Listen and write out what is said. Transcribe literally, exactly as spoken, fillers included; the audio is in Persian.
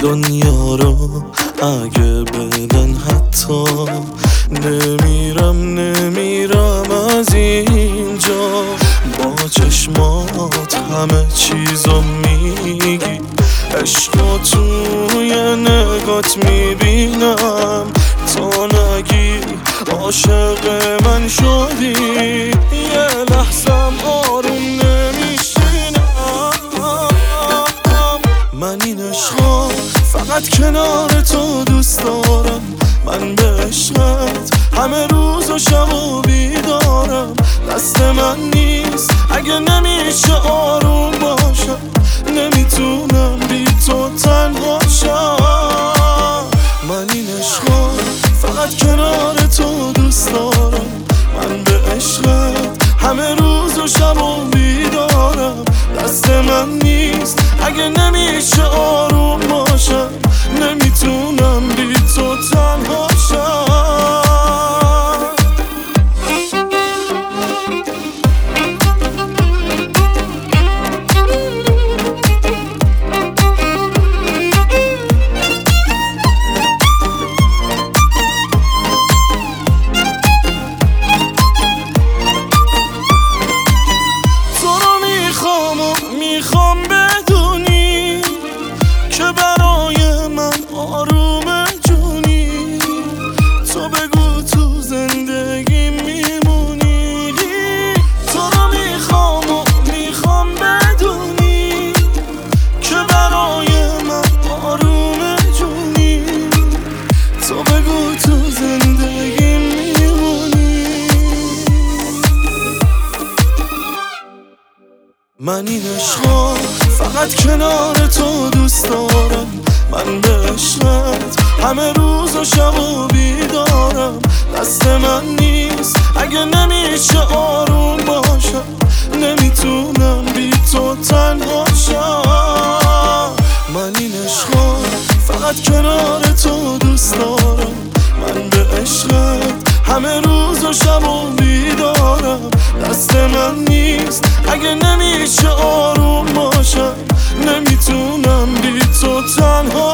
دنیا رو اگه بدن حتی نمیرم نمیرم از اینجا. با چشمات همه چیزو میگی، عشقا توی نگات میبینم. تا نگی عاشق من شدی، یه لحظم آروم نمیشینم. من این عشقا فقط کنار تو دوست دارم. من به عشقت همه روز و شب و بیدارم. دست من نیست اگه نمیشه آروم باشم، نمیتونم بی تو تنها شم. من این عشقا فقط کنار تو دوست دارم. من به عشقت همه روز و شب و بیدارم. دست من نیست اگه نمیشه آروم باشم، نمیتونم بی تو تنها شم. میخوام بدونی که برای من آروم جونی. تو بگو تو زندگی میمونی. تو رو میخوام و میخوام بدونی که برای من آروم جونی. تو بگو تو زندگی میمونی. من این عشقا فقط کنار تو دوست دارم. من به عشقت همه روز و شب و بیدارم. دست من نیست اگه نمیشه آروم باشم، نمیتونم بی تو تنها شم. من این عشقا فقط کنار تو دوست دارم. من به عشقت همه روز و شب و بیدارم. دست من نیست اگه نمیشه آروم باشم، نمیتونم بی تو تنها